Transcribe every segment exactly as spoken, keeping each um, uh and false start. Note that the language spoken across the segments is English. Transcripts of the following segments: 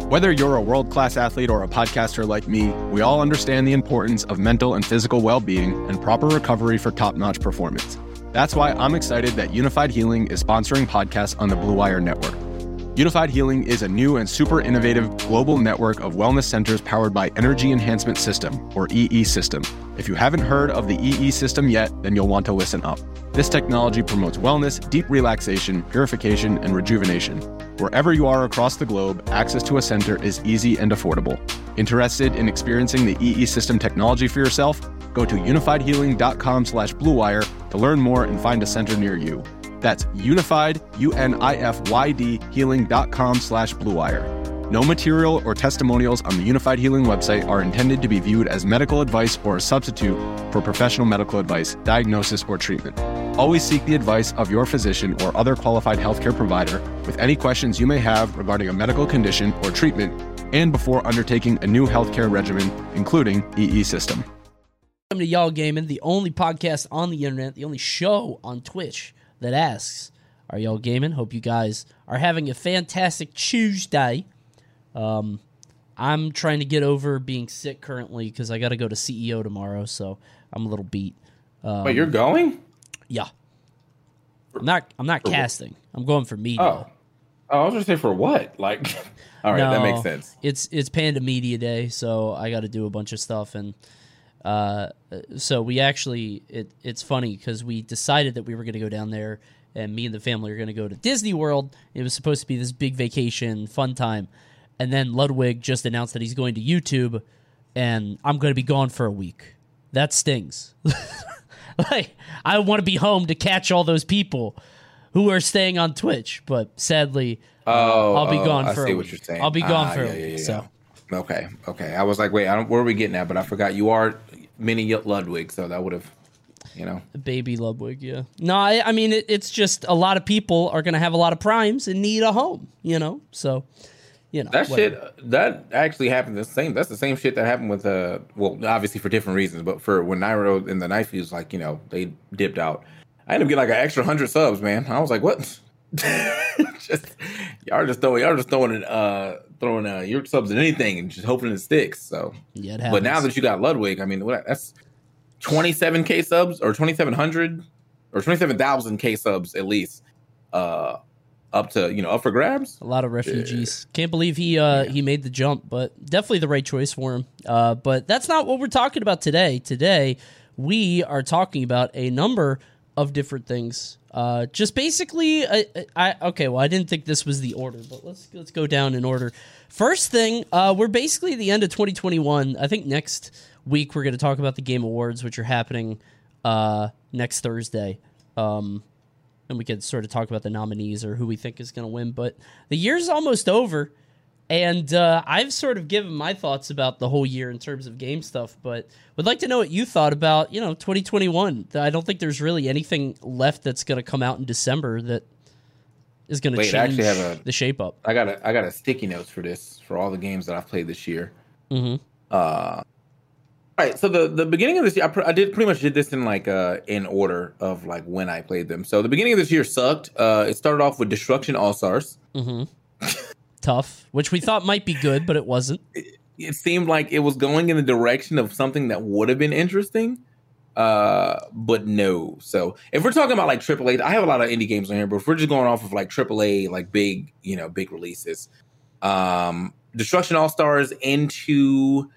Whether you're a world-class athlete or a podcaster like me, we all understand the importance of mental and physical well-being and proper recovery for top-notch performance. That's why I'm excited that Unified Healing is sponsoring podcasts on the Blue Wire Network. Unified Healing is a new and super innovative global network of wellness centers powered by Energy Enhancement System, or E E System. If you haven't heard of the E E System yet, then you'll want to listen up. This technology promotes wellness, deep relaxation, purification, and rejuvenation. Wherever you are across the globe, access to a center is easy and affordable. Interested in experiencing the E E System technology for yourself? Go to unified healing dot com slash blue wire to learn more and find a center near you. That's unified, U N I F Y D, healing.com slash blue wire. No material or testimonials on the Unified Healing website are intended to be viewed as medical advice or a substitute for professional medical advice, diagnosis, or treatment. Always seek the advice of your physician or other qualified healthcare provider with any questions you may have regarding a medical condition or treatment and before undertaking a new healthcare regimen, including E E System. Welcome to Y'all Gaming, the only podcast on the internet, the only show on Twitch that asks, are y'all gaming? Hope you guys are having a fantastic Tuesday. Um, I'm trying to get over being sick currently because I got to go to C E O tomorrow, so I'm a little beat. Um, Wait, you're going? Yeah. I'm not. I'm not For casting. I'm going for media. Oh, oh I was gonna say for what? Like, all right, no, that makes sense. It's it's Panda Media Day, so I got to do a bunch of stuff, and uh, so we actually it it's funny because we decided that we were going to go down there, and me and the family are going to go to Disney World. It was supposed to be this big vacation, fun time, and then Ludwig just announced that he's going to YouTube, and I'm going to be gone for a week. That stings. Like, I want to be home to catch all those people who are staying on Twitch, but sadly, oh, I'll be oh, gone I for see a what week. you're saying. I'll be gone ah, for yeah, a week. yeah, yeah. So, okay, okay. I was like, wait, I don't, where are we getting at? But I forgot you are mini Ludwig, so that would have, you know, baby Ludwig. Yeah. No, I, I mean, it, it's just a lot of people are going to have a lot of primes and need a home. You know, so. You know, that whatever. shit that actually happened the same that's the same shit that happened with uh well obviously for different reasons, but for when Nairo and the Knife Fuse, like, you know, they dipped out, I ended up getting like an extra hundred subs, man. I was like, what? just y'all just throwing y'all just throwing uh throwing uh your subs at anything and just hoping it sticks. So yeah, it but now that you got Ludwig, I mean, what, that's twenty-seven K subs or twenty-seven hundred or twenty-seven thousand K subs at least. Uh Up to, you know, up for grabs. A lot of refugees. Yeah. Can't believe he uh, yeah. he made the jump, but definitely the right choice for him. Uh, but that's not what we're talking about today. Today, we are talking about a number of different things. Uh, just basically, I, I okay. Well, I didn't think this was the order, but let's let's go down in order. First thing, uh, we're basically at the end of twenty twenty-one. I think next week we're going to talk about the Game Awards, which are happening uh, next Thursday. Um, And we could sort of talk about the nominees or who we think is going to win. But the year's almost over, and uh, I've sort of given my thoughts about the whole year in terms of game stuff, but would like to know what you thought about, you know, twenty twenty-one. I don't think there's really anything left that's going to come out in December that is going to change I actually have a, the shape up. I got a, I got a sticky notes for this, for all the games that I've played this year. Mm-hmm. Uh, All right, so the, the beginning of this year, I, pr- I did pretty much did this in like uh in order of like when I played them. So the beginning of this year sucked. Uh, it started off with Destruction All Stars. Mm-hmm. Tough, which we thought might be good, but it wasn't. It, it seemed like it was going in the direction of something that would have been interesting, uh, but no. So if we're talking about like triple A, I have a lot of indie games on here, but if we're just going off of like triple A, like big, you know, big releases, um, Destruction All Stars into.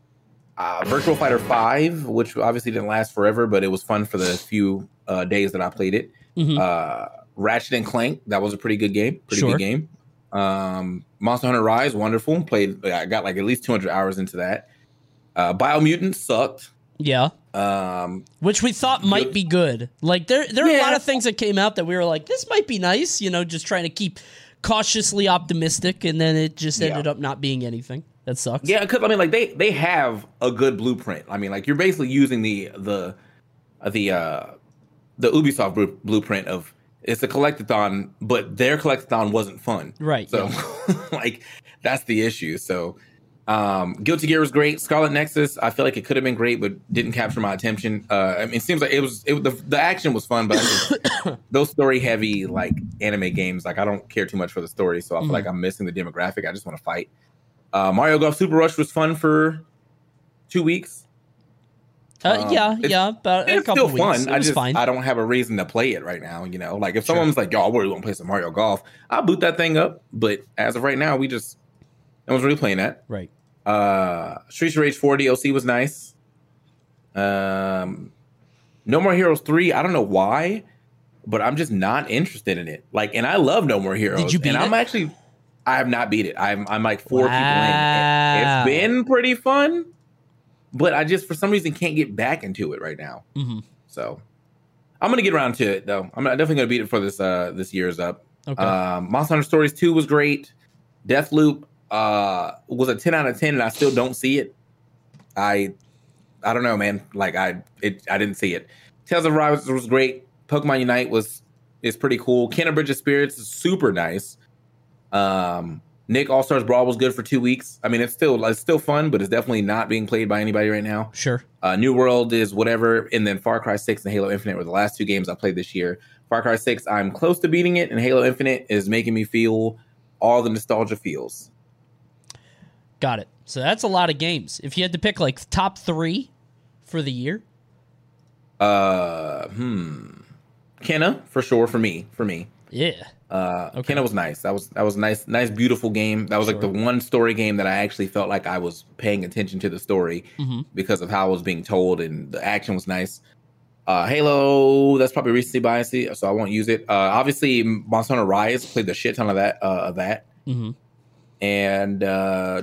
Uh, Virtual Fighter five, which obviously didn't last forever, but it was fun for the few uh, days that I played it. Mm-hmm. Uh, Ratchet and Clank, that was a pretty good game. Pretty sure. good game. Um, Monster Hunter Rise, wonderful. Played, I got like at least two hundred hours into that. Uh, Biomutant sucked. Yeah. Um, which we thought might good. be good. Like there, there are yeah. a lot of things that came out that we were like, this might be nice. You know, just trying to keep cautiously optimistic, and then it just ended yeah. up not being anything. That sucks. Yeah, because I mean, like they they have a good blueprint. I mean, like you're basically using the the the uh, the Ubisoft br- blueprint of it's a collectathon, but their collectathon wasn't fun. Right. So, yeah. like that's the issue. So, um, Guilty Gear was great. Scarlet Nexus, I feel like it could have been great, but didn't capture my attention. Uh, I mean, it seems like it was it, the the action was fun, but I just, those story heavy like anime games, like I don't care too much for the story, so I feel mm-hmm. like I'm missing the demographic. I just want to fight. Uh, Mario Golf Super Rush was fun for two weeks. Uh, Um, yeah, it's- yeah, about a It's couple still weeks. fun. It I was just fine. I don't have a reason to play it right now. You know, like if Sure. someone's like, "Yo, I really want to play some Mario Golf," I'll boot that thing up. But as of right now, we just no one's really playing that. Right. Uh, Streets of Rage four D L C was nice. Um, No More Heroes three. I don't know why, but I'm just not interested in it. Like, and I love No More Heroes. Did you beat and I'm it? actually, I have not beat it. I'm I'm like four Wow. people in. It, it's been pretty fun, but I just for some reason can't get back into it right now. Mm-hmm. So I'm gonna get around to it though. I'm definitely gonna beat it for this uh this year's up. Okay. Um, Monster Hunter Stories two was great. Deathloop uh was a ten out of ten, and I still don't see it. I I don't know, man. Like I it I didn't see it. Tales of Arise was great. Pokemon Unite was is pretty cool. Kenna Bridge of Spirits is super nice. Um, Nick All Stars Brawl was good for two weeks. I mean, it's still it's still fun, but it's definitely not being played by anybody right now. Sure. Uh, New World is whatever, and then Far Cry six and Halo Infinite were the last two games I played this year. Far Cry six, I'm close to beating it, and Halo Infinite is making me feel all the nostalgia feels. Got it. So that's a lot of games. If you had to pick like top three for the year, Uh, hmm, Kenna for sure for me. For me, yeah. uh, Okay. Kenna was nice. That was that was a nice, nice, beautiful game. That was like Sure. the one story game that I actually felt like I was paying attention to the story Mm-hmm. because of how it was being told, and the action was nice. Uh, Halo, that's probably recency bias, so I won't use it. Uh, obviously, Monster Hunter Rise played the shit ton of that. Uh, of that, Mm-hmm. and uh,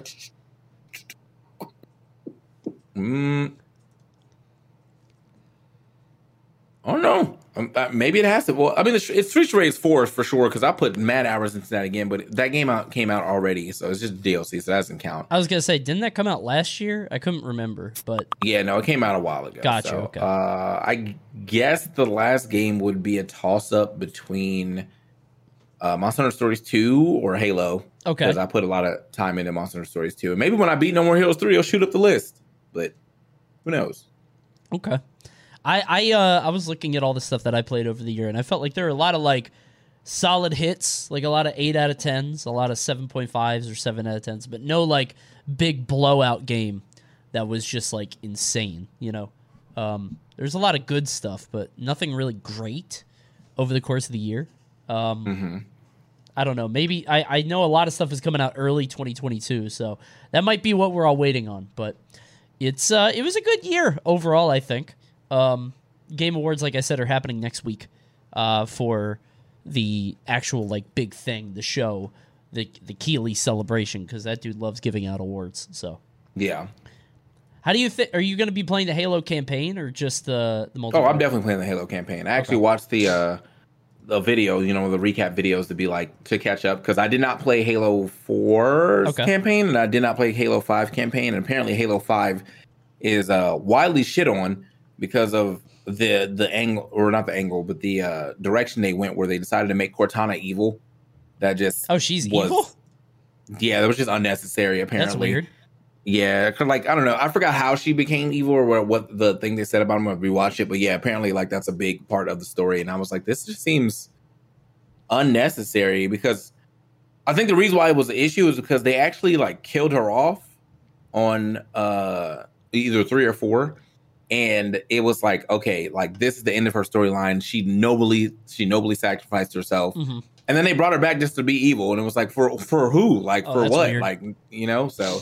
mm, I don't know. Um, uh, maybe it has to. Well, I mean, it's, it's Streets of Rage four for sure because I put mad hours into that again. But that game out came out already, so it's just D L C, so that doesn't count. I was gonna say, didn't that come out last year? I couldn't remember, but Yeah, no, it came out a while ago. Gotcha, So, okay. Uh, I guess the last game would be a toss up between uh, Monster Hunter Stories two or Halo. Okay. Because I put a lot of time into Monster Hunter Stories two. And maybe when I beat No More Heroes three, it'll shoot up the list. But who knows? okay. I I uh I was looking at all the stuff that I played over the year, and I felt like there were a lot of like solid hits, like a lot of eight out of tens, a lot of seven point fives or seven out of tens, but no like big blowout game that was just like insane. You know, um, there's a lot of good stuff, but nothing really great over the course of the year. Um, Mm-hmm. I don't know. Maybe I, I know a lot of stuff is coming out early twenty twenty-two, so that might be what we're all waiting on. But it's uh, it was a good year overall, I think. Um, Game Awards, like I said, are happening next week uh, for the actual like big thing, the show, the the Keeley celebration, because that dude loves giving out awards. So, Yeah. how do you think? Are you going to be playing the Halo campaign or just the the multiplayer? Oh, I'm definitely playing the Halo campaign. I actually Okay. watched the uh, the video, you know, the recap videos to be like to catch up because I did not play Halo four's Okay. campaign and I did not play Halo five campaign. And apparently, Halo five is uh, widely shit on because of the the angle, or not the angle, but the uh, direction they went, where they decided to make Cortana evil. That just Oh, she's was, evil? Yeah, that was just unnecessary. Apparently, That's weird. Yeah, 'cause, like I don't know, I forgot how she became evil or what, what the thing they said about him when we watched it, but yeah, apparently like that's a big part of the story, and I was like, this just seems unnecessary because I think the reason why it was an issue is because they actually like killed her off on uh either three or four, and it was like, okay, like this is the end of her storyline. She nobly she nobly sacrificed herself. hmm And then they brought her back just to be evil, and it was like for for who? Like Oh, for that's what? weird. Like you know, so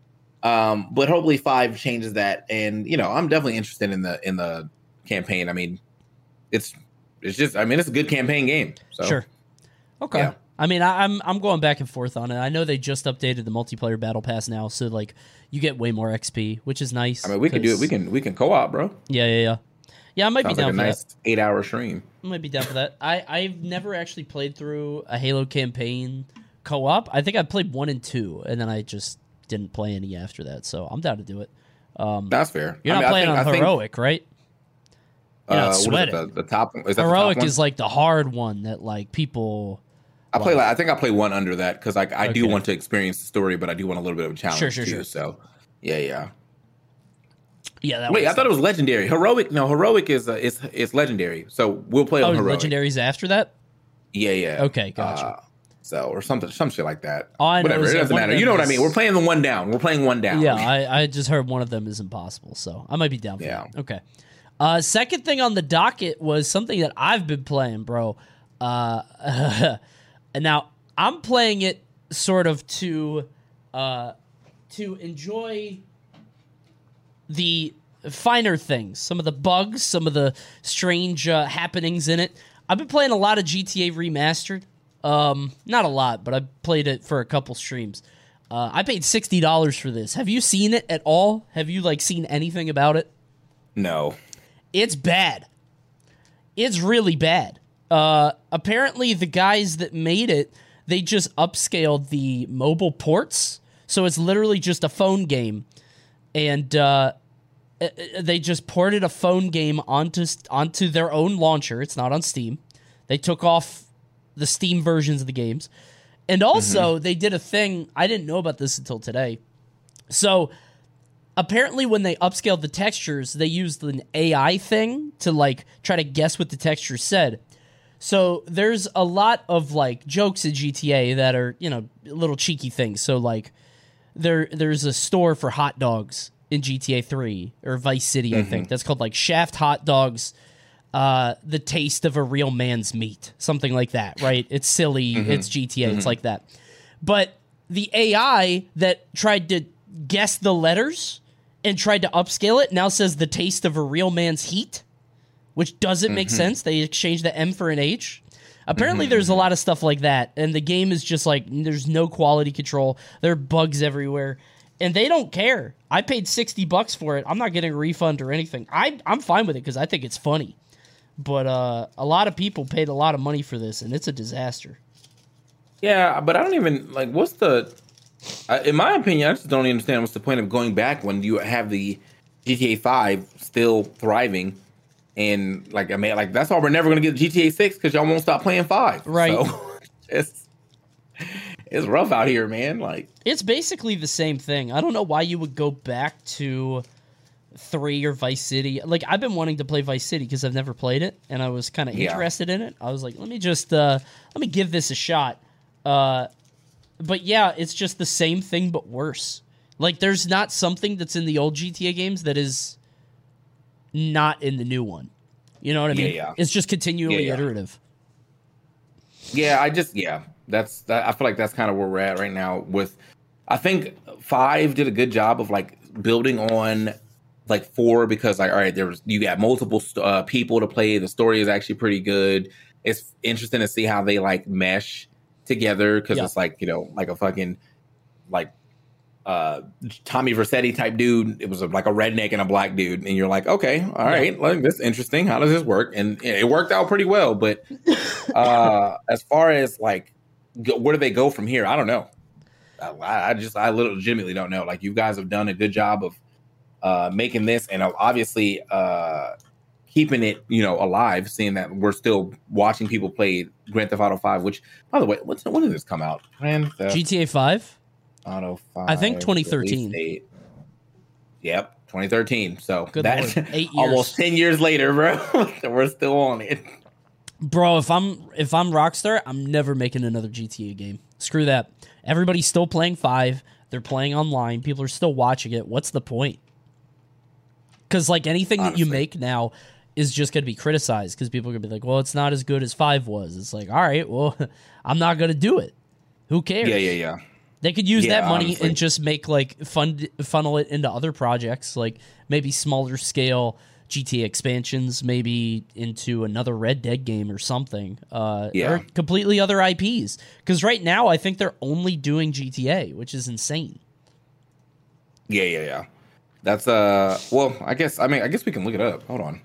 um but hopefully five changes that, and you know, I'm definitely interested in the in the campaign. I mean, it's it's just I mean it's a good campaign game. So Sure. Okay. Yeah. I mean, I, I'm I'm going back and forth on it. I know they just updated the multiplayer battle pass now, so like you get way more X P, which is nice. I mean, we can do it. 'cause- We can we can co-op, bro. Yeah, yeah, yeah. Yeah, I might Sounds be like down a for nice that. eight hour stream. I might be down for that. I I've never actually played through a Halo campaign co-op. I think I played one and two, and then I just didn't play any after that. So I'm down to do it. Um, That's fair. you're I not mean, I playing think- on I think, heroic, right? You're uh, not what is it, sweating. the, the top is that the Heroic top one? is like the hard one that like people. I play. Like, I think I play one under that because like I do Okay. want to experience the story, but I do want a little bit of a challenge Sure, sure, too. sure. So yeah, yeah. Yeah, that Wait, was I thought it was legendary. Heroic, no, heroic is uh, it's it's legendary. So we'll play oh, on heroic. legendaries after that. Yeah, yeah. Okay, gotcha. Uh, So or something, some shit like that. All I know Whatever, is it that doesn't one of matter. them You know what I is- mean? We're playing the one down. We're playing one down. Yeah, I, I just heard one of them is impossible, so I might be down for Yeah. that. Okay. Uh, second thing on the docket was something that I've been playing, bro. Uh, and now I'm playing it sort of to uh, to enjoy the finer things, some of the bugs, some of the strange uh, happenings in it. I've been playing a lot of G T A Remastered. Um, not a lot, but I played it for a couple streams. Uh, I paid sixty dollars for this. Have you seen it at all? Have you like seen anything about it? No. It's bad. It's really bad. Uh, apparently, the guys that made it, they just upscaled the mobile ports, so it's literally just a phone game, and uh, they just ported a phone game onto onto their own launcher. It's not on Steam. They took off the Steam versions of the games. And also, mm-hmm. they did a thing, I didn't know about this until today. So, apparently when they upscaled the textures, they used an A I thing to, like, try to guess what the texture said. So, there's a lot of, like, jokes in G T A that are, you know, little cheeky things. So, like, there there's a store for hot dogs in G T A three, or Vice City, mm-hmm. I think. That's called, like, Shaft Hot Dogs. Uh, the taste of a real man's meat, something like that, right? It's silly. Mm-hmm. It's G T A. Mm-hmm. It's like that. But the A I that tried to guess the letters and tried to upscale it now says the taste of a real man's heat, which doesn't mm-hmm. make sense. They exchanged the M for an H. Apparently, mm-hmm. there's a lot of stuff like that, and the game is just like, there's no quality control. There are bugs everywhere, and they don't care. I paid sixty bucks for it. I'm not getting a refund or anything. I, I'm fine with it because I think it's funny. But uh, a lot of people paid a lot of money for this, and it's a disaster. Yeah, but I don't even, like, what's the... Uh, in my opinion, I just don't understand what's the point of going back when you have the G T A five still thriving. And, like, I mean, like, that's why we're never going to get G T A six, because y'all won't stop playing five. Right. So, it's, it's rough out here, man. Like, it's basically the same thing. I don't know why you would go back to... three or Vice City. Like, I've been wanting to play Vice City because I've never played it, and I was kind of yeah. interested in it. I was like, let me just uh let me give this a shot. Uh but yeah, it's just the same thing but worse. Like, there's not something that's in the old G T A games that is not in the new one. You know what I mean? Yeah, yeah. It's just continually yeah, yeah. iterative. Yeah, I just yeah. That's that I feel like that's kind of where we're at right now with I think five did a good job of like building on like four, because like, all right, there was, you got multiple uh, people to play. The story is actually pretty good. It's interesting to see how they like mesh together. Cause yeah. it's like, you know, like a fucking like uh, Tommy Vercetti type dude. It was a, like a redneck and a black dude. And you're like, okay, all yeah. right, like this is interesting. How does this work? And it worked out pretty well. But uh, as far as like, go, where do they go from here? I don't know. I, I just, I legitimately don't know. Like, you guys have done a good job of uh making this, and obviously uh keeping it, you know, alive, seeing that we're still watching people play Grand Theft Auto five, which, by the way, what's when did this come out? Grand Theft G T A five? Auto five. I think twenty thirteen. Yep, twenty thirteen. So Good that's Lord. Eight years. Almost ten years later, bro. We're still on it. Bro, if I'm if I'm Rockstar, I'm never making another G T A game. Screw that. Everybody's still playing five. They're playing online. People are still watching it. What's the point? Because, like, anything Honestly. that you make now is just going to be criticized, because people are going to be like, well, it's not as good as five was. It's like, all right, well, I'm not going to do it. Who cares? Yeah, yeah, yeah. They could use yeah, that money honestly. and just make, like, fund, funnel it into other projects, like maybe smaller scale G T A expansions, maybe into another Red Dead game or something. Uh, yeah. Or completely other I Ps. Because right now, I think they're only doing G T A, which is insane. Yeah, yeah, yeah. That's uh well, I guess I mean I guess we can look it up. Hold on.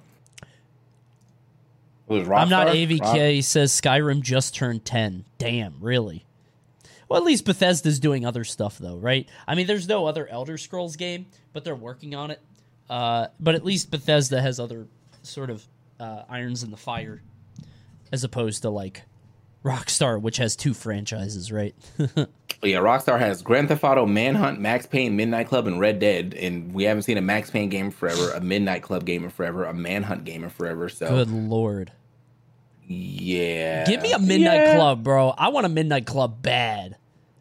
I'm not A V K. Rock? Says Skyrim just turned ten. Damn, really? Well, at least Bethesda's doing other stuff though, right? I mean, there's no other Elder Scrolls game, but they're working on it. Uh, but at least Bethesda has other sort of uh, irons in the fire, as opposed to like Rockstar, which has two franchises, right? Yeah, Rockstar has Grand Theft Auto, Manhunt, Max Payne, Midnight Club, and Red Dead, and we haven't seen a Max Payne game forever, a Midnight Club game in forever, a Manhunt game in forever. So good lord. Yeah. Give me a Midnight yeah. Club, bro. I want a Midnight Club bad.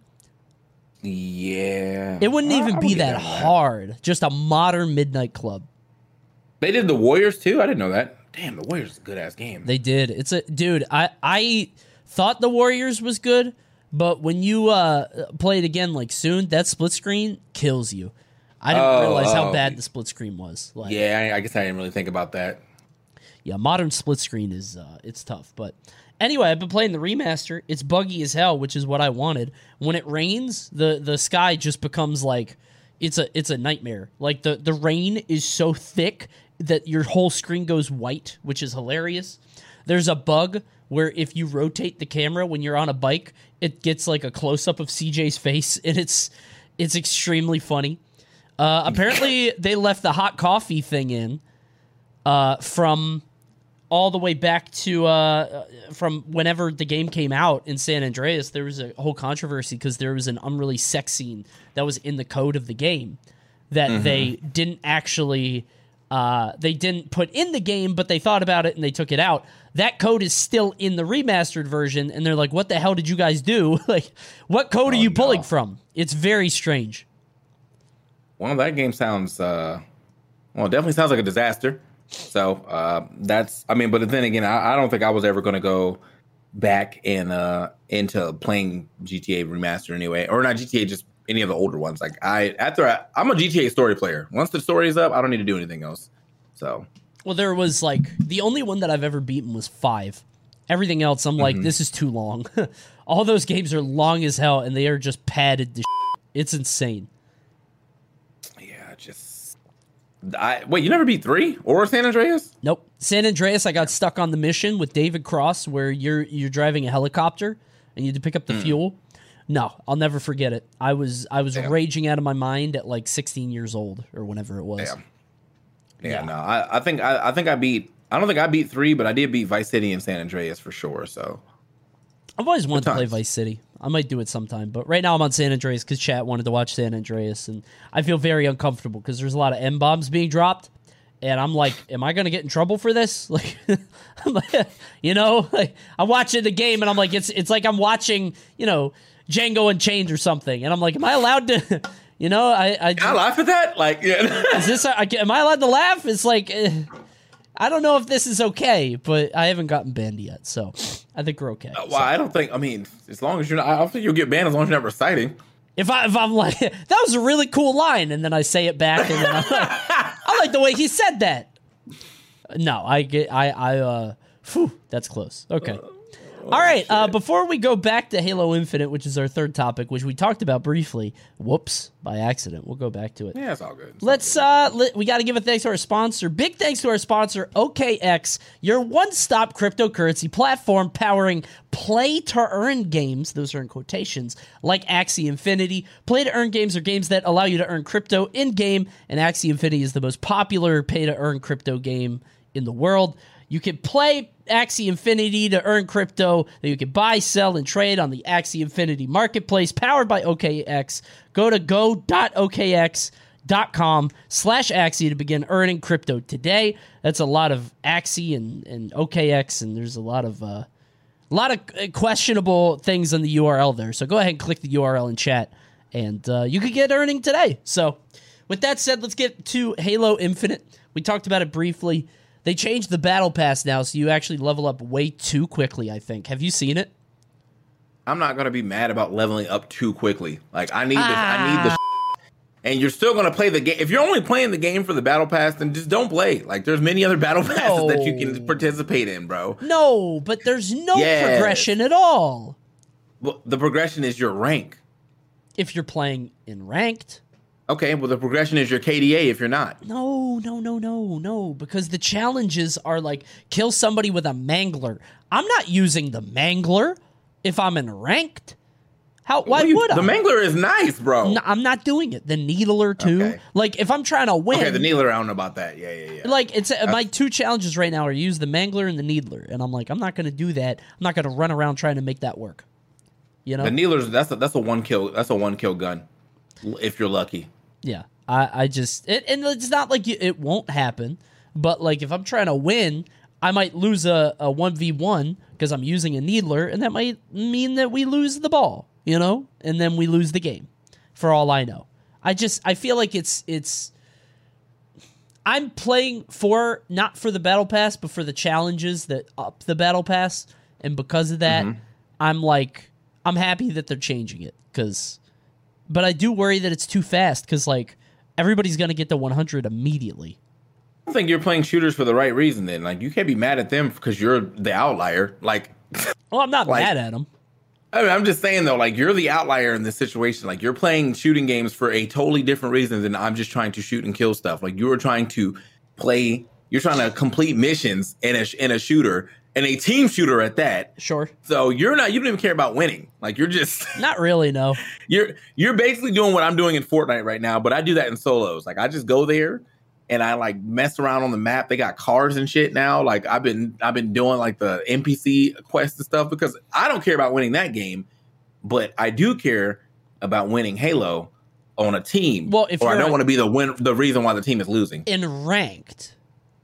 Yeah. It wouldn't I, even I be would that that. hard. Just a modern Midnight Club. They did the Warriors too. I didn't know that. Damn, the Warriors is a good ass game. They did. It's a dude. I I thought the Warriors was good, but when you uh, play it again like soon, that split screen kills you. I didn't Oh, realize how oh. bad the split screen was. Like, Yeah, I, I guess I didn't really think about that. yeah, modern split screen is uh, it's tough. But anyway, I've been playing the remaster. It's buggy as hell, which is what I wanted. When it rains, the the sky just becomes like it's a it's a nightmare. Like the the rain is so thick that your whole screen goes white, which is hilarious. There's a bug where if you rotate the camera when you're on a bike, it gets like a close up of C J's face, and it's it's extremely funny. Uh, apparently, they left the hot coffee thing in uh, from all the way back to uh, from whenever the game came out in San Andreas. There was a whole controversy because there was an unreleased sex scene that was in the code of the game that mm-hmm. they didn't actually uh, they didn't put in the game, but they thought about it and they took it out. That code is still in the remastered version, and they're like, "What the hell did you guys do? Like, what code oh, are you pulling no. from?" It's very strange. Well, that game sounds, uh, well, it definitely sounds like a disaster. So uh, that's, I mean, but then again, I, I don't think I was ever going to go back and uh, into playing G T A Remaster anyway, or not G T A, just any of the older ones. Like I, after I, I'm a G T A story player. Once the story is up, I don't need to do anything else. So, well, there was like the only one that I've ever beaten was five. Everything else, I'm like, mm-hmm. this is too long. All those games are long as hell, and they are just padded to shit. It's insane. Just, I wait. You never beat three or San Andreas? Nope. San Andreas, I got stuck on the mission with David Cross, where you're you're driving a helicopter and you had to pick up the mm. fuel. No, I'll never forget it. I was I was Damn. raging out of my mind at like sixteen years old or whenever it was. Damn. Yeah, yeah. no, I, I think I, I think I beat. I don't think I beat three, but I did beat Vice City and San Andreas for sure. So I've always wanted to play Vice City. I might do it sometime, but right now I'm on San Andreas because chat wanted to watch San Andreas, and I feel very uncomfortable because there's a lot of M-bombs being dropped, and I'm like, am I going to get in trouble for this? Like, I'm like, you know, like, I'm watching the game, and I'm like, it's it's like I'm watching, you know, Django Unchained or something, and I'm like, am I allowed to, you know, I... I Can I laugh at that? Like, yeah. Is this, a, am I allowed to laugh? It's like... Uh, I don't know if this is okay, but I haven't gotten banned yet, so I think we're okay. Uh, well, so. I don't think. I mean, as long as you're not, I don't think you'll get banned as long as you're not reciting. If I if I'm like, that was a really cool line, and then I say it back, and then I'm like, I like the way he said that. No, I get, I, I, uh, whew, that's close. Okay. Uh, All right, uh, before we go back to Halo Infinite, which is our third topic, which we talked about briefly, whoops, by accident. We'll go back to it. Yeah, it's all good. It's Let's, all good. uh, let, we got to give a thanks to our sponsor. Big thanks to our sponsor, O K X, your one-stop cryptocurrency platform powering play-to-earn games, those are in quotations, like Axie Infinity. Play-to-earn games are games that allow you to earn crypto in-game, and Axie Infinity is the most popular pay-to-earn crypto game in the world. You can play Axie Infinity to earn crypto that you can buy, sell, and trade on the Axie Infinity Marketplace powered by O K X. Go to go.okx.com slash Axie to begin earning crypto today. That's a lot of Axie and, and O K X, and there's a lot of uh, a lot of questionable things on the U R L there. So go ahead and click the U R L in chat, and uh, you could get earning today. So with that said, let's get to Halo Infinite. We talked about it briefly. They changed the battle pass now, so you actually level up way too quickly, I think. Have you seen it? I'm not going to be mad about leveling up too quickly. Like, I need ah. the, I need the, and you're still going to play the game. If you're only playing the game for the battle pass, then just don't play. Like, there's many other battle passes no. that you can participate in, bro. No, but there's no yes. progression at all. Well, the progression is your rank. If you're playing in ranked. Okay, well, the progression is your K D A if you're not. No, no, no, no, no, because the challenges are like, kill somebody with a mangler. I'm not using the mangler if I'm in ranked. How? Why you, would I? The mangler is nice, bro. No, I'm not doing it. The needler, too. Okay. Like, if I'm trying to win. Okay, the needler, I don't know about that. Yeah, yeah, yeah. Like, it's uh, my two challenges right now are use the mangler and the needler. And I'm like, I'm not going to do that. I'm not going to run around trying to make that work. You know? The needler's, that's a, that's a one kill, that's a one kill gun, if you're lucky. Yeah, I, I just, it, and it's not like you, it won't happen, but like if I'm trying to win, I might lose a, a one v one because I'm using a needler, and that might mean that we lose the ball, you know, and then we lose the game, for all I know. I just, I feel like it's, it's, I'm playing for, not for the Battle Pass, but for the challenges that up the Battle Pass, and because of that, mm-hmm. I'm like, I'm happy that they're changing it, because, but I do worry that it's too fast, because, like, everybody's going to get to one hundred immediately. I think you're playing shooters for the right reason then. Like, you can't be mad at them because you're the outlier. Like, well, I'm not like, mad at them. I mean, I'm just saying, though, like, you're the outlier in this situation. Like, you're playing shooting games for a totally different reason than I'm just trying to shoot and kill stuff. Like, you were trying to play, you're trying to complete missions in a, in a shooter, and a team shooter at that. Sure. So you're not, you don't even care about winning. Like, you're just. Not really, no. You're, you're basically doing what I'm doing in Fortnite right now, but I do that in solos. Like, I just go there. And I like mess around on the map. They got cars and shit now. Like I've been, I've been doing like the N P C quests and stuff because I don't care about winning that game, but I do care about winning Halo on a team. Well, if or I don't a, want to be the win, the reason why the team is losing. In ranked.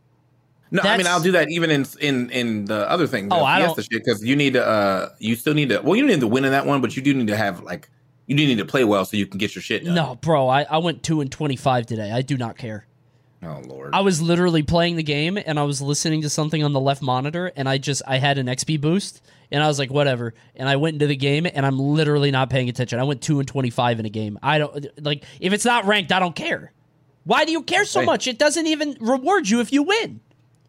No, I mean I'll do that even in in in the other thing. Oh, I don't. Because you need to, uh, you still need to. Well, you don't need to win in that one, but you do need to have like you do need to play well so you can get your shit done. No, bro, I, I went two and twenty-five today. I do not care. Oh Lord! I was literally playing the game and I was listening to something on the left monitor and I just I had an X P boost and I was like whatever and I went into the game and I'm literally not paying attention. I went two and twenty-five in a game. I don't like if it's not ranked. I don't care. Why do you care so much? It doesn't even reward you if you win.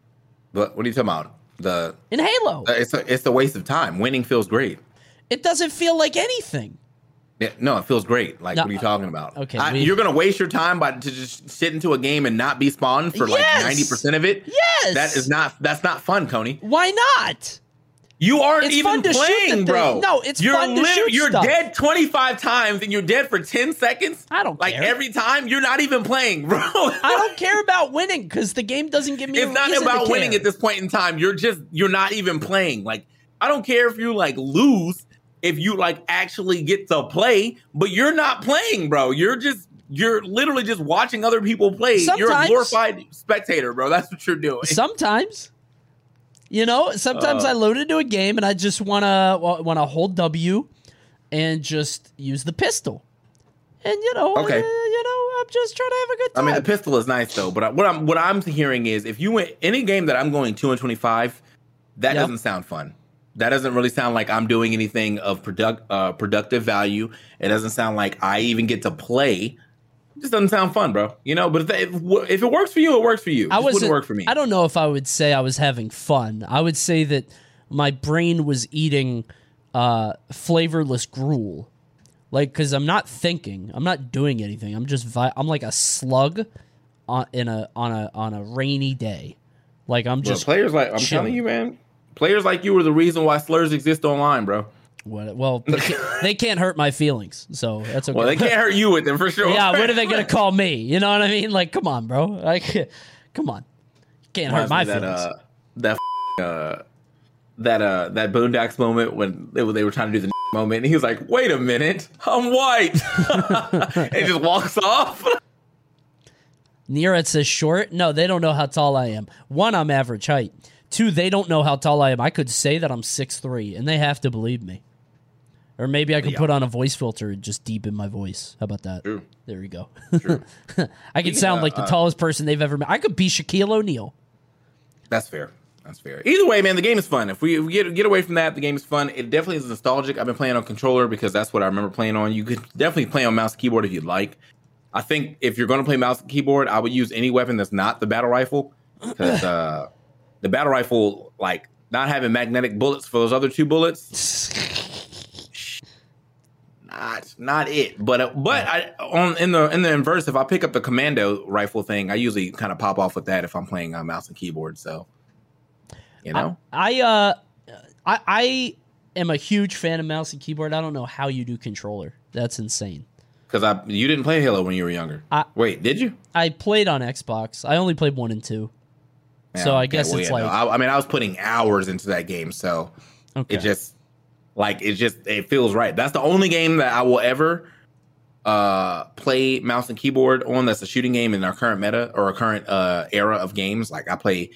But what are you talking about? The in Halo, it's a it's a waste of time. Winning feels great. It doesn't feel like anything. Yeah, no, it feels great. Like, no, what are you talking about? Okay, I, we, you're gonna waste your time by to just sit into a game and not be spawned for like yes! ninety percent of it. Yes, that is not that's not fun, Coney. Why not? You aren't it's even playing, bro. No, it's you're fun to li- shoot You're stuff. dead twenty-five times and you're dead for ten seconds. I don't like care. every time. You're not even playing, bro. I don't care about winning because the game doesn't give me. It's a not reason about to winning care. at this point in time. You're just you're not even playing. Like I don't care if you like lose. If you like actually get to play, but you're not playing, bro. You're just you're literally just watching other people play. Sometimes, you're a glorified spectator, bro. That's what you're doing. Sometimes, you know, sometimes uh, I load into a game and I just wanna wanna hold W and just use the pistol. And you know, okay. uh, you know, I'm just trying to have a good time. I mean, the pistol is nice though, but what I'm what I'm hearing is if you win any game that I'm going two and twenty-five, that yep. doesn't sound fun. That doesn't really sound like I'm doing anything of product uh, productive value. It doesn't sound like I even get to play. It just doesn't sound fun, bro. You know, but if, they, if, if it works for you, it works for you. It I wouldn't work for me. I don't know if I would say I was having fun. I would say that my brain was eating uh, flavorless gruel. Like, because I'm not thinking. I'm not doing anything. I'm just, vi- I'm like a slug on, in a, on, a, on a rainy day. Like, I'm just well, players like, I'm chilling. telling you, man. Players like you are the reason why slurs exist online, bro. What, well, they can't, they can't hurt my feelings, so that's okay. Well, they can't hurt you with them for sure. Yeah, what are they going to call me? You know what I mean? Like, come on, bro. Like, come on. Can't hurt my that, feelings. Uh, that uh, that uh, that Boondocks moment when they, they were trying to do the moment, and he was like, "Wait a minute, I'm white," and he just walks off. Nira says short. No, they don't know how tall I am. One, I'm average height. Two, they don't know how tall I am. I could say that I'm six three, and they have to believe me. Or maybe I could yeah. put on a voice filter and just deepen my voice. How about that? True. There we go. I could yeah, sound like the uh, tallest person they've ever met. I could be Shaquille O'Neal. That's fair. That's fair. Either way, man, the game is fun. If we, if we get get away from that, the game is fun. It definitely is nostalgic. I've been playing on controller because that's what I remember playing on. You could definitely play on mouse and keyboard if you'd like. I think if you're going to play mouse and keyboard, I would use any weapon that's not the battle rifle because uh, the battle rifle, like not having magnetic bullets for those other two bullets, not not it. But uh, but I on in the in the inverse, if I pick up the commando rifle thing, I usually kind of pop off with that if I'm playing on mouse and keyboard. So you know, I, I uh I I am a huge fan of mouse and keyboard. I don't know how you do controller. That's insane. Because I you didn't play Halo when you were younger. I, Wait, did you? I played on Xbox. I only played one and two. Yeah, so I okay, guess well, it's yeah, like... No. I, I mean, I was putting hours into that game, so okay. it just, like, it just, it feels right. That's the only game that I will ever uh, play mouse and keyboard on that's a shooting game in our current meta or our current uh, era of games. Like, I play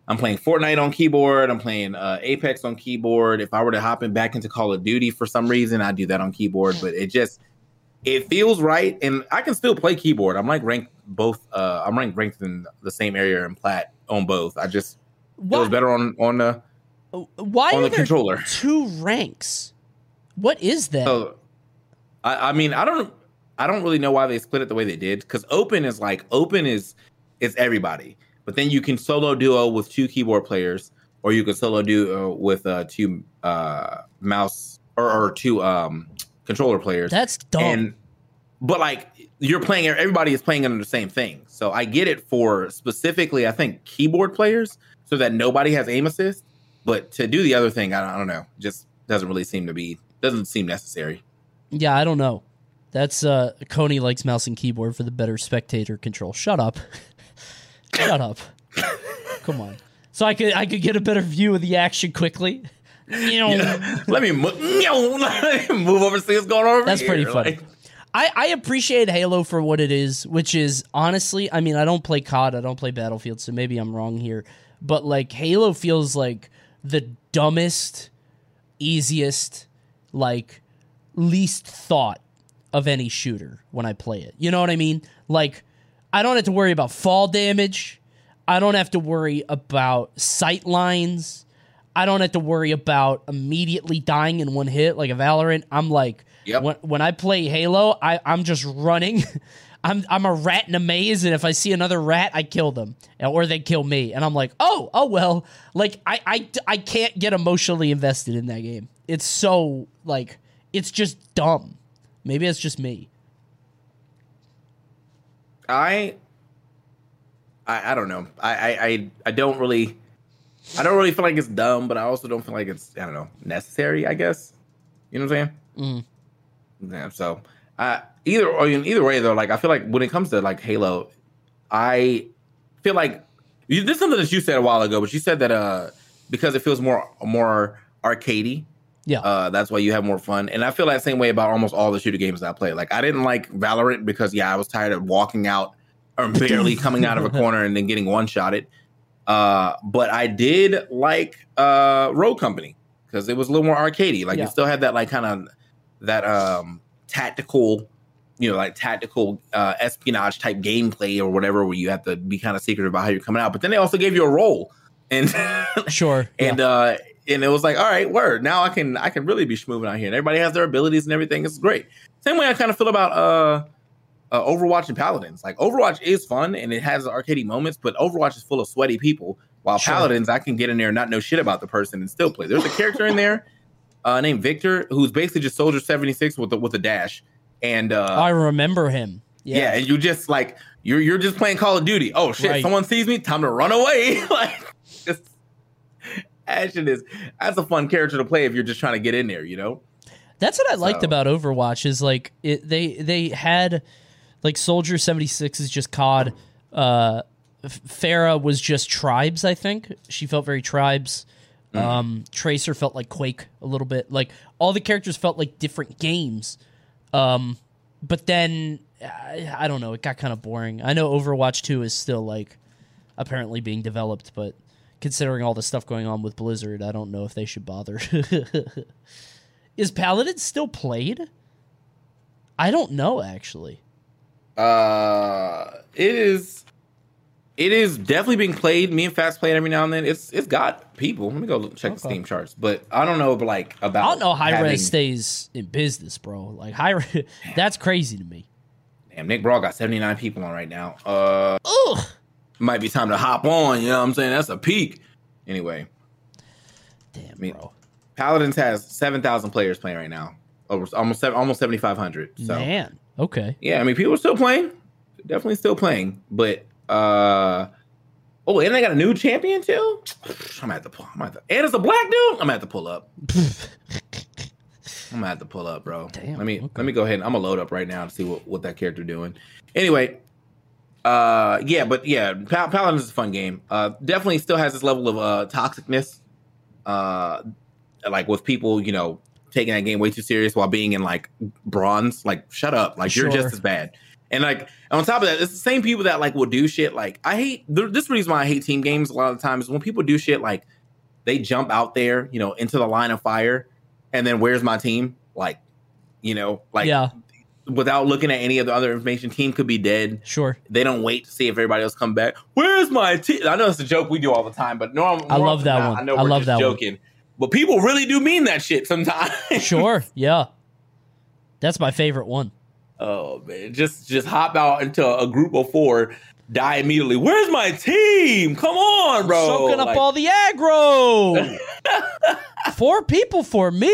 I'm playing Fortnite on keyboard. I'm playing uh, Apex on keyboard. If I were to hop in back into Call of Duty for some reason, I do that on keyboard. But it just it feels right, and I can still play keyboard. I'm like ranked both. Uh, I'm ranked ranked in the same area in plat on both. I just Why? feels better on on the Why on are the there controller. two ranks? What is that? So, I, I mean, I don't I don't really know why they split it the way they did, because open is like open is is everybody. But then you can solo duo with two keyboard players, or you can solo duo with uh, two uh, mouse or, or two um, controller players. That's dumb. And, but like you're playing, everybody is playing under the same thing. So I get it for specifically, I think, keyboard players, so that nobody has aim assist. But to do the other thing, I don't, I don't know, just doesn't really seem to be doesn't seem necessary. Yeah, I don't know. That's uh, Coney likes mouse and keyboard for the better spectator control. Shut up. Shut up. Come on. So I could I could get a better view of the action quickly. Yeah. Let me mo- let me move over, see what's going on over That's here. pretty funny. Like, I, I appreciate Halo for what it is, which is honestly, I mean, I don't play C O D, I don't play Battlefield, so maybe I'm wrong here. But like Halo feels like the dumbest, easiest, like least thought of any shooter when I play it. You know what I mean? Like, I don't have to worry about fall damage. I don't have to worry about sight lines. I don't have to worry about immediately dying in one hit like a Valorant. I'm like, Yep. when when I play Halo, I, I'm just running. I'm I'm a rat in a maze, and if I see another rat, I kill them, or they kill me. And I'm like, oh, oh well. Like, I, I, I can't get emotionally invested in that game. It's so, like, it's just dumb. Maybe it's just me. I, I, I don't know. I, I, I, I don't really, I don't really feel like it's dumb, but I also don't feel like it's, I don't know, necessary, I guess. You know what I'm saying? Mm. Yeah. So, uh, either or either way though, like I feel like when it comes to like Halo, I feel like you, this is something that you said a while ago, but you said that uh because it feels more more arcadey. Yeah. Uh, that's why you have more fun. And I feel that same way about almost all the shooter games that I play. Like, I didn't like Valorant because, yeah, I was tired of walking out or barely coming out of a corner and then getting one-shotted. Uh, but I did like uh, Rogue Company because it was a little more arcadey. Like, Yeah. it still had that, like, kind of that um, tactical, you know, like tactical uh, espionage type gameplay or whatever, where you have to be kind of secretive about how you're coming out. But then they also gave you a role. And Sure. and yeah. uh and it was like, all right, word. Now I can I can really be schmoving out here. And everybody has their abilities and everything. It's great. Same way I kind of feel about uh, uh Overwatch and Paladins. Like, Overwatch is fun and it has arcadey moments, but Overwatch is full of sweaty people. While Sure. Paladins, I can get in there and not know shit about the person and still play. There's a character in there uh, named Victor who's basically just Soldier seventy-six with a, with a dash. And uh, I remember him. yeah. Yeah. and you just like you're you're just playing Call of Duty. Oh shit! Right. Someone sees me. Time to run away. Like, just action is that's a fun character to play if you're just trying to get in there. You know. That's what I liked So- about Overwatch is like it, they they had like Soldier seventy-six is just C O D. Uh, F- Farah was just Tribes. I think she felt very Tribes. Mm. Um, Tracer felt like Quake a little bit. Like all the characters felt like different games. Um, but then I, I don't know. It got kind of boring. I know Overwatch two is still like apparently being developed, but considering all the stuff going on with Blizzard, I don't know if they should bother. Is Paladin still played? I don't know, actually. Uh, it is. It is definitely being played. Me and Fast play it every now and then. It's it's got people. Let me go check the Okay. Steam charts. But I don't know, but like about. I don't know how High having- Res stays in business, bro. Like High Res, that's crazy to me. Damn, Nick Brawl got seventy-nine people on right now. Uh, Ugh. might be time to hop on. You know what I'm saying? That's a peak. Anyway, Damn, mean, bro. Paladins has seven thousand players playing right now. Over almost seven, almost seventy-five hundred. So Man. Okay. yeah, I mean, people are still playing. Definitely still playing. But uh, oh, and they got a new champion too. I'm at the pull. I'm at the and it's a black dude. I'm at to pull up. I'm gonna have to pull up, bro. Damn, Let me okay. let me go ahead. And, I'm gonna load up right now to see what, what that character doing. Anyway, uh, yeah, but yeah, Pal- Paladin is a fun game. Uh, definitely still has this level of uh toxicness. Uh, like with people, you know, taking that game way too serious while being in like bronze. Like, shut up. Like, you're Sure. just as bad. And like on top of that, it's the same people that like will do shit. Like I hate this is the reason why I hate team games a lot of the times. When people do shit like they jump out there, you know, into the line of fire, and then where's my team? Like, you know, like yeah. without looking at any of the other information, team could be dead. Sure. They don't wait to see if everybody else come back. Where's my team? I know it's a joke we do all the time, but no, I love that not. one. I know I we're love just that joking, one. But people really do mean that shit sometimes. Sure. Yeah. That's my favorite one. Oh man, just just hop out into a group of four, die immediately. Where's my team? Come on, bro. Soaking up like, all the aggro. Four people for me.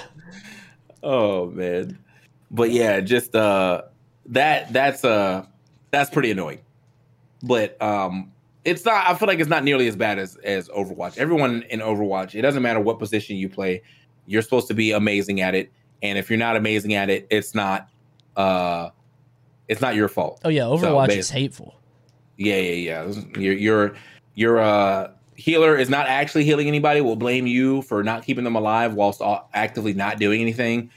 Oh man. But yeah, just uh that that's uh that's pretty annoying. But um it's not I feel like it's not nearly as bad as as Overwatch. Everyone in Overwatch, it doesn't matter what position you play, you're supposed to be amazing at it. And if you're not amazing at it, it's not uh it's not your fault. Oh yeah, Overwatch so, is hateful. Yeah, yeah, yeah. Your your your uh healer is not actually healing anybody, will blame you for not keeping them alive whilst actively not doing anything.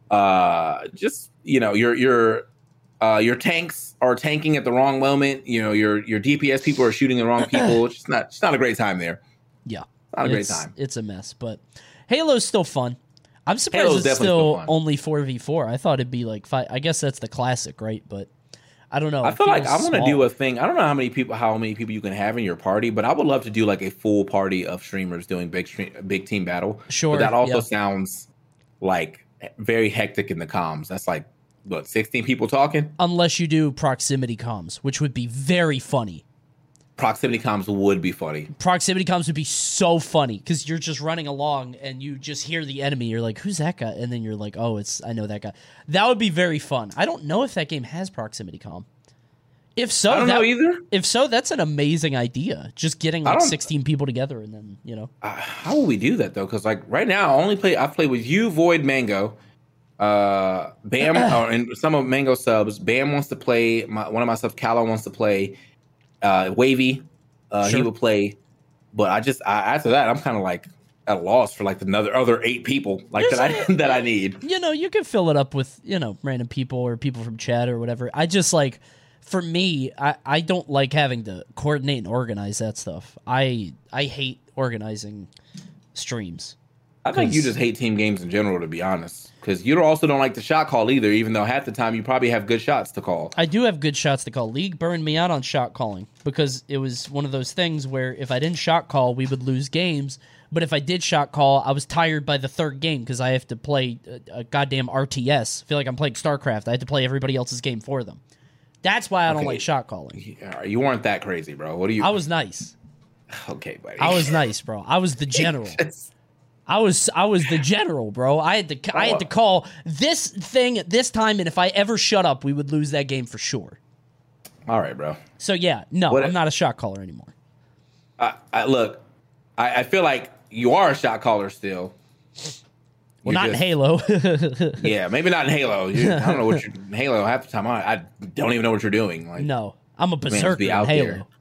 Uh just, you know, your your uh your tanks are tanking at the wrong moment. You know, your your D P S people are shooting the wrong people. It's just not it's not a great time there. Yeah. Not a it's, great time. It's a mess, but Halo's still fun. I'm surprised Halo's it's still, still only four v four. I thought it'd be like five. I guess that's the classic, right? But I don't know. I it feel like I want to small. do a thing. I don't know how many people how many people you can have in your party, but I would love to do like a full party of streamers doing big stream, big team battle. Sure. But that also yeah. sounds like very hectic in the comms. That's like what, sixteen people talking? Unless you do proximity comms, which would be very funny. Proximity comms would be funny. Proximity comms would be so funny because you're just running along and you just hear the enemy. You're like, "Who's that guy?" And then you're like, "Oh, it's I know that guy." That would be very fun. I don't know if that game has proximity comm. If so, I don't that, know either. If so, that's an amazing idea. Just getting like sixteen people together and then you know. Uh, how will we do that though? Because like right now, I only play. I play with you, Void, Mango, uh, Bam, or, and some of Mango subs. Bam wants to play. My, one of my subs, Callow, wants to play. Uh, Wavy, uh, sure. he would play, but I just I, after that I'm kind of like at a loss for like another other eight people like There's that I that I need. You know, you can fill it up with you know random people or people from chat or whatever. I just like for me, I, I don't like having to coordinate and organize that stuff. I I hate organizing streams. I think you just hate team games in general, to be honest, because you also don't like the shot call either, even though half the time you probably have good shots to call. I do have good shots to call. League burned me out on shot calling because it was one of those things where if I didn't shot call, we would lose games. But if I did shot call, I was tired by the third game because I have to play a, a goddamn R T S. I feel like I'm playing StarCraft. I had to play everybody else's game for them. That's why I don't Okay. like shot calling. You weren't that crazy, bro. What do you? I was nice. Okay, buddy. I was nice, bro. I was the general. I was I was the general, bro. I had to I had to call this thing at this time, and if I ever shut up, we would lose that game for sure. All right, bro. So yeah, no, What I'm if- not a shot caller anymore. I, I look. I, I feel like you are a shot caller still. Well, You're not just- in Halo. Yeah, maybe not in Halo. You, I don't know what you're in Halo half the time. I, I don't even know what you're doing. Like, No, I'm a just berserker be in out Halo. there.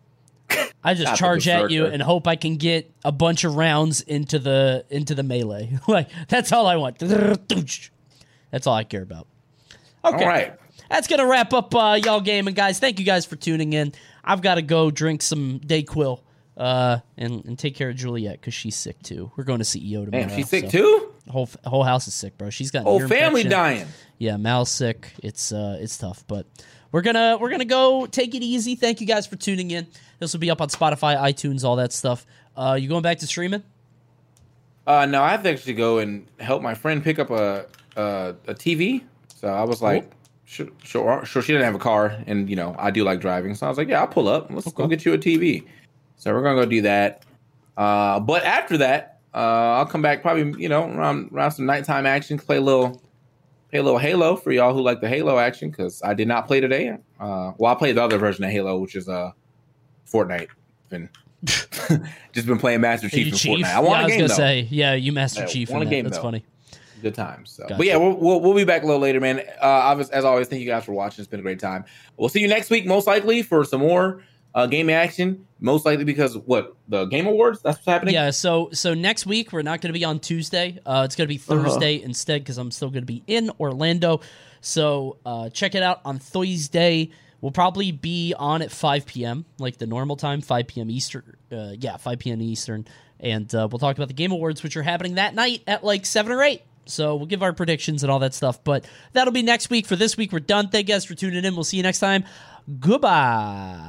I just Not the charge at you berserker. and hope I can get a bunch of rounds into the into the melee. Like that's all I want. That's all I care about. Okay. All right. That's going to wrap up uh, y'all gaming, guys. Thank you guys for tuning in. I've got to go drink some Dayquil uh, and, and take care of Juliet because she's sick, too. We're going to C E O tomorrow. Damn, she's sick so. too? Whole whole house is sick, bro. She's got Whole ear family infection. dying. Yeah, Mal's sick. It's uh, it's tough, but we're gonna we're gonna go take it easy. Thank you guys for tuning in. This will be up on Spotify, iTunes, all that stuff. Uh, you going back to streaming? Uh, no, I have to actually go and help my friend pick up a a, a T V. So I was like, sure, sure, sure. She didn't have a car, and you know I do like driving, so I was like, yeah, I'll pull up. Let's Okay. go get you a T V. So we're gonna go do that. Uh, but after that, uh, I'll come back probably you know around around some nighttime action, play a little. Play a little Halo for y'all who like the Halo action, because I did not play today. Uh, well, I played the other version of Halo, which is uh, Fortnite. Been just been playing Master Are you Chief in Chief? Fortnite. I want yeah, I a was game gonna though. say, yeah, you Master Yeah, Chief. want in a that. game, That's though. funny. Good times. So. Gotcha. But yeah, we'll, we'll we'll be back a little later, man. Uh, obviously, as always, thank you guys for watching. It's been a great time. We'll see you next week, most likely, for some more uh, game action, most likely because what the Game Awards. That's what's happening. Yeah. So so next week we're not going to be on Tuesday. Uh, it's going to be Thursday uh-huh. instead because I'm still going to be in Orlando. So uh, check it out on Thursday. We'll probably be on at five p.m. like the normal time, five p.m. Eastern. Uh, yeah, five p.m. Eastern. And uh, we'll talk about the Game Awards, which are happening that night at like seven or eight. So we'll give our predictions and all that stuff. But that'll be next week. For this week, we're done. Thank you guys for tuning in. We'll see you next time. Goodbye.